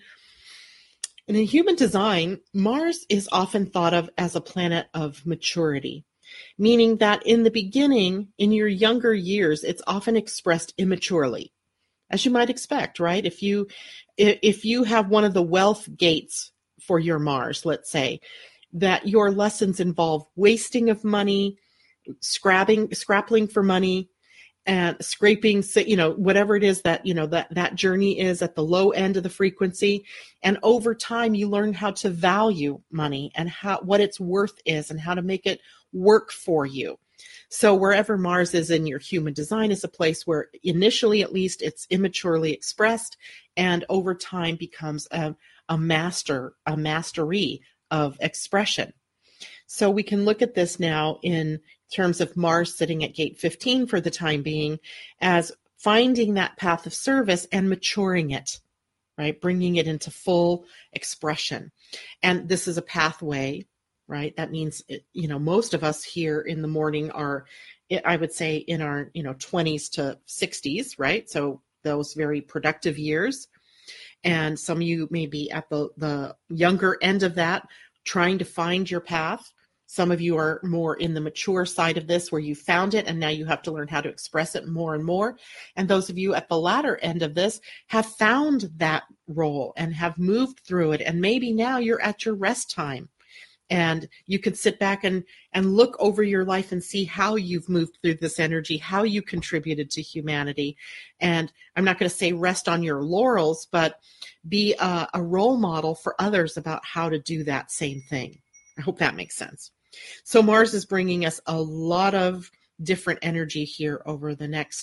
And in human design, Mars is often thought of as a planet of maturity, meaning that in the beginning, in your younger years, it's often expressed immaturely, as you might expect, right? If you if you have one of the wealth gates for your Mars, let's say, that your lessons involve wasting of money, scrapping, scrappling for money, and scraping, you know, whatever it is that, you know, that, that journey is at the low end of the frequency. And over time, you learn how to value money and how, what its worth is and how to make it work for you. So wherever Mars is in your human design is a place where initially, at least, it's immaturely expressed and over time becomes a, a master, a mastery of expression. So we can look at this now in terms of Mars sitting at gate fifteen for the time being as finding that path of service and maturing it, right? Bringing it into full expression. And this is a pathway, right? That means, you know, most of us here in the morning are, I would say, in our, you know, twenties to sixties, right? So those very productive years. And some of you may be at the, the younger end of that, trying to find your path. Some of you are more in the mature side of this where you found it and now you have to learn how to express it more and more. And those of you at the latter end of this have found that role and have moved through it. And maybe now you're at your rest time and you could sit back and, and look over your life and see how you've moved through this energy, how you contributed to humanity. And I'm not going to say rest on your laurels, but be a, a role model for others about how to do that same thing. I hope that makes sense. So Mars is bringing us a lot of different energy here over the next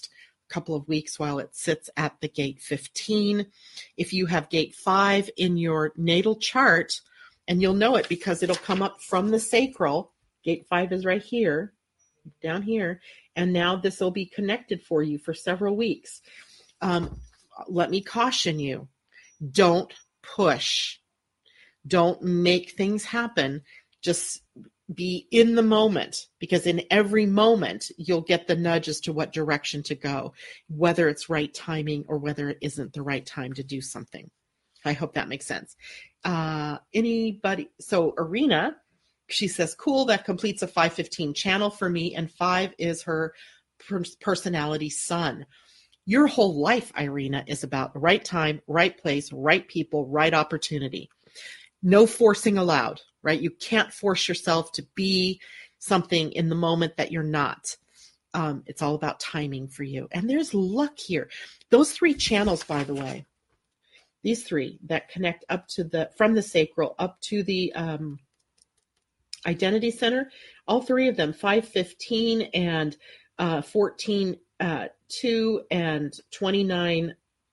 couple of weeks while it sits at the gate fifteen. If you have gate five in your natal chart, and you'll know it because it'll come up from the sacral, gate five is right here, down here, and now this will be connected for you for several weeks. Um, let me caution you, don't push. Don't make things happen. Just be in the moment, because in every moment you'll get the nudge as to what direction to go, whether it's right timing or whether it isn't the right time to do something. I hope that makes sense. Uh, anybody? So Irina, she says, cool, that completes a five fifteen channel for me, and five is her personality sun. Your whole life, Irina, is about the right time, right place, right people, right opportunity. No forcing allowed, right? You can't force yourself to be something in the moment that you're not. Um, it's all about timing for you. And there's luck here. Those three channels, by the way, these three that connect up to the, from the sacral up to the um, identity center, all three of them, five fifteen and uh, fourteen two and twenty-nine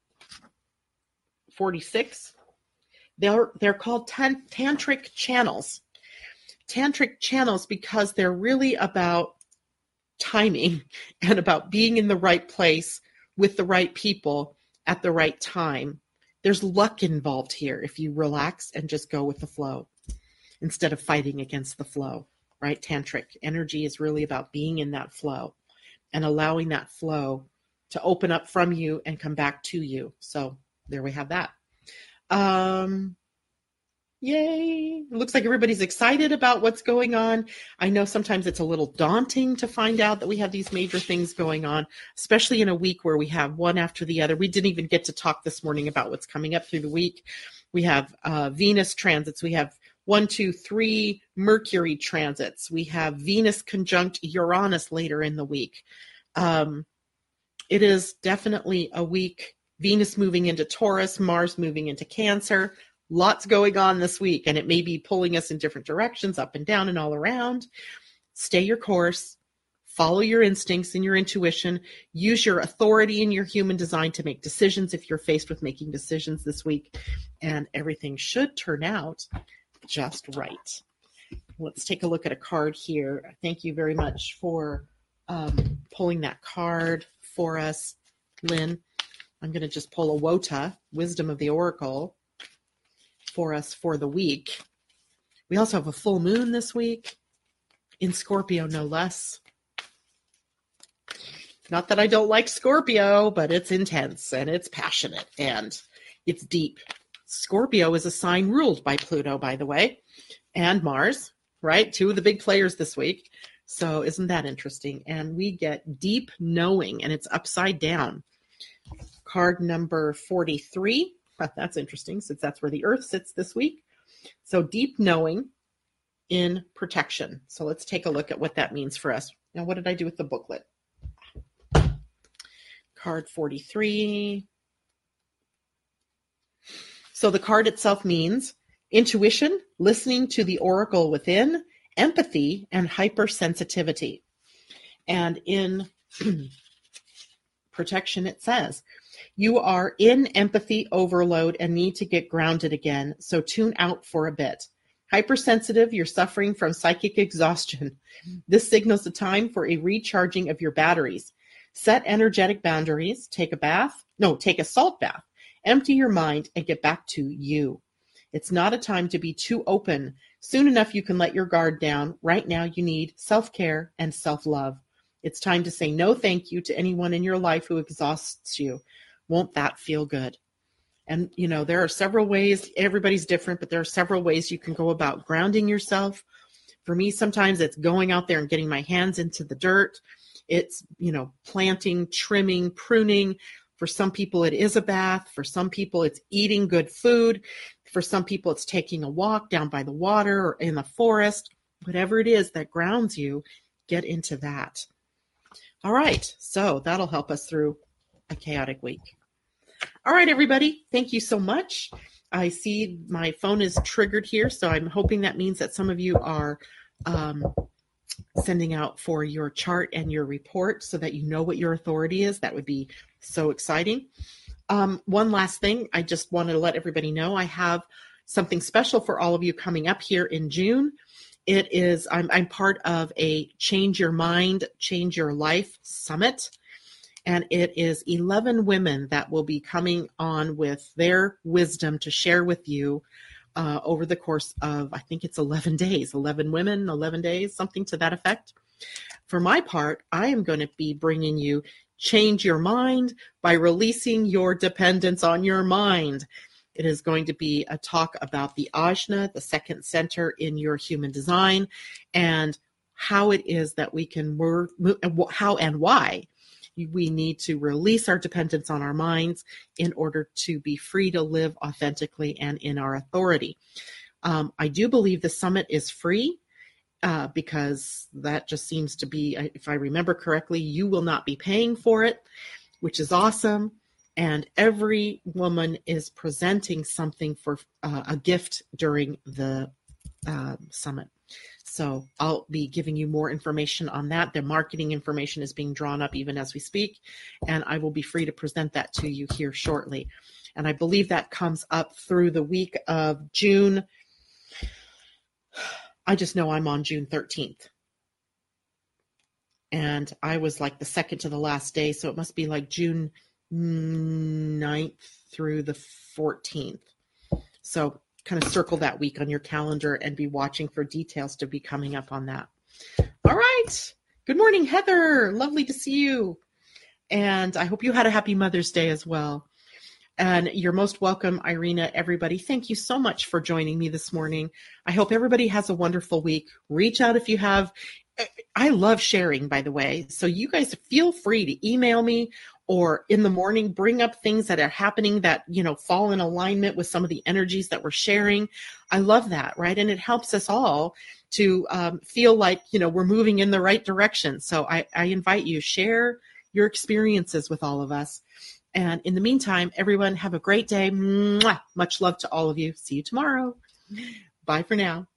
forty-six, they're they're called tan- tantric channels. Tantric channels because they're really about timing and about being in the right place with the right people at the right time. There's luck involved here if you relax and just go with the flow instead of fighting against the flow, right? Tantric energy is really about being in that flow and allowing that flow to open up from you and come back to you. So there we have that. Um, yay. It looks like everybody's excited about what's going on. I know sometimes it's a little daunting to find out that we have these major things going on, especially in a week where we have one after the other. We didn't even get to talk this morning about what's coming up through the week. We have uh, Venus transits. We have one, two, three Mercury transits. We have Venus conjunct Uranus later in the week. Um, it is definitely a week. Venus moving into Taurus, Mars moving into Cancer. Lots going on this week, and it may be pulling us in different directions, up and down and all around. Stay your course. Follow your instincts and your intuition. Use your authority in your human design to make decisions if you're faced with making decisions this week, and everything should turn out just right. Let's take a look at a card here. Thank you very much for um, pulling that card for us, Lynn. I'm going to just pull a WOTA, Wisdom of the Oracle, for us for the week. We also have a full moon this week in Scorpio, no less. Not that I don't like Scorpio, but it's intense and it's passionate and it's deep. Scorpio is a sign ruled by Pluto, by the way, and Mars, right? Two of the big players this week. So isn't that interesting? And we get deep knowing, and it's upside down. Card number forty-three. That's interesting, since that's where the Earth sits this week. So deep knowing in protection. So let's take a look at what that means for us. Now, what did I do with the booklet? Card forty-three. So the card itself means intuition, listening to the oracle within, empathy, and hypersensitivity. And in protection, it says, you are in empathy overload and need to get grounded again, so tune out for a bit. Hypersensitive, you're suffering from psychic exhaustion. This signals the time for a recharging of your batteries. Set energetic boundaries, take a bath, no, take a salt bath, empty your mind, and get back to you. It's not a time to be too open. Soon enough, you can let your guard down. Right now, you need self-care and self-love. It's time to say no thank you to anyone in your life who exhausts you. Won't that feel good? And, you know, there are several ways, everybody's different, but there are several ways you can go about grounding yourself. For me, sometimes it's going out there and getting my hands into the dirt. It's, you know, planting, trimming, pruning. For some people, it is a bath. For some people, it's eating good food. For some people, it's taking a walk down by the water or in the forest. Whatever it is that grounds you, get into that. All right, so that'll help us through a chaotic week. All right, everybody, thank you so much. I see my phone is triggered here, so I'm hoping that means that some of you are um, sending out for your chart and your report so that you know what your authority is. That would be so exciting. Um, one last thing, I just wanted to let everybody know I have something special for all of you coming up here in June. It is, I'm, I'm part of a Change Your Mind, Change Your Life Summit. And it is eleven women that will be coming on with their wisdom to share with you uh, over the course of, I think it's eleven days, eleven women, eleven days, something to that effect. For my part, I am going to be bringing you Change Your Mind by releasing your dependence on your mind. It is going to be a talk about the Ajna, the second center in your human design, and how it is that we can work, how and why we need to release our dependence on our minds in order to be free to live authentically and in our authority. Um, I do believe the summit is free uh, because that just seems to be, if I remember correctly, you will not be paying for it, which is awesome. And every woman is presenting something for uh, a gift during the uh, summit. So I'll be giving you more information on that. The marketing information is being drawn up even as we speak, and I will be free to present that to you here shortly. And I believe that comes up through the week of June. I just know I'm on June thirteenth. And I was like the second to the last day, so it must be like June ninth through the fourteenth. So kind of circle that week on your calendar and be watching for details to be coming up on that. All right. Good morning, Heather. Lovely to see you. And I hope you had a happy Mother's Day as well. And you're most welcome, Irina, everybody. Thank you so much for joining me this morning. I hope everybody has a wonderful week. Reach out if you have. I love sharing, by the way. So you guys feel free to email me or in the morning, bring up things that are happening that, you know, fall in alignment with some of the energies that we're sharing. I love that, right? And it helps us all to um, feel like, you know, we're moving in the right direction. So I, I invite you, share your experiences with all of us. And in the meantime, everyone have a great day. Mwah! Much love to all of you. See you tomorrow. Bye for now.